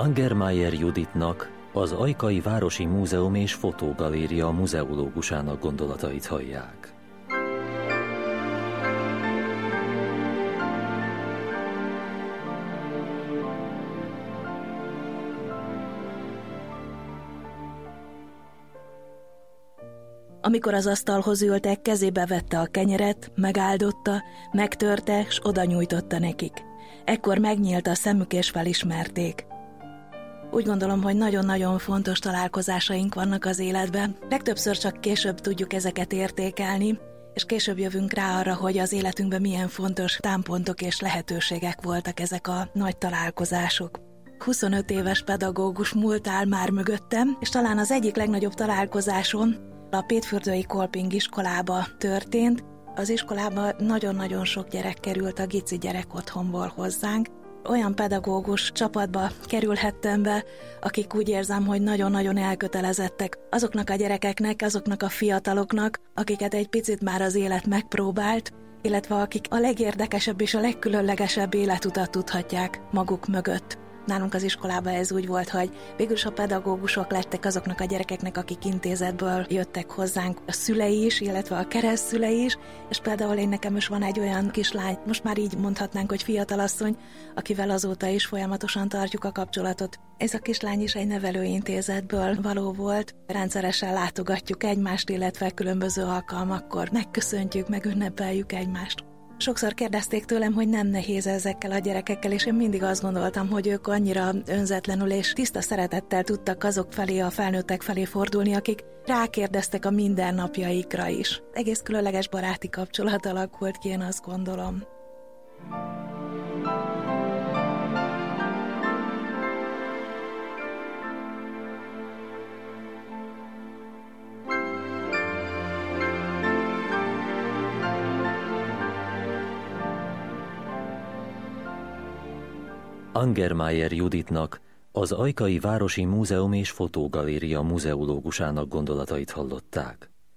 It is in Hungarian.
Angermayer Juditnak, az Ajkai Városi Múzeum és Fotógaléria muzeológusának gondolatait hallják. Amikor az asztalhoz ültek, kezébe vette a kenyeret, megáldotta, megtörte, s oda nyújtotta nekik. Ekkor megnyílt a szemük és felismerték. Úgy gondolom, hogy nagyon-nagyon fontos találkozásaink vannak az életben. Legtöbbször csak később tudjuk ezeket értékelni, és később jövünk rá arra, hogy az életünkben milyen fontos támpontok és lehetőségek voltak ezek a nagy találkozások. 25 éves pedagógus múlt áll már mögöttem, és talán az egyik legnagyobb találkozásom a Pétfürdői Kolping iskolába történt. Az iskolába nagyon-nagyon sok gyerek került a Gici gyerekotthonból hozzánk. Olyan pedagógus csapatba kerülhettem be, akik úgy érzem, hogy nagyon-nagyon elkötelezettek azoknak a gyerekeknek, azoknak a fiataloknak, akiket egy picit már az élet megpróbált, illetve akik a legérdekesebb és a legkülönlegesebb életutat tudhatják maguk mögött. Nálunk az iskolában ez úgy volt, hogy végülis a pedagógusok lettek azoknak a gyerekeknek, akik intézetből jöttek hozzánk, a szülei is, illetve a keresztszülei is, és például nekem is van egy olyan kislány, most már így mondhatnánk, hogy fiatalasszony, akivel azóta is folyamatosan tartjuk a kapcsolatot. Ez a kislány is egy nevelőintézetből való volt, rendszeresen látogatjuk egymást, illetve különböző alkalmakkor megköszöntjük, megünnepeljük egymást. Sokszor kérdezték tőlem, hogy nem nehéz ezekkel a gyerekekkel, és én mindig azt gondoltam, hogy ők annyira önzetlenül és tiszta szeretettel tudtak azok felé, a felnőttek felé fordulni, akik rákérdeztek a mindennapjaikra is. Egész különleges baráti kapcsolat alakult ki, én azt gondolom. Angermayer Juditnak, az Ajkai Városi Múzeum és Fotógaléria muzeológusának gondolatait hallották.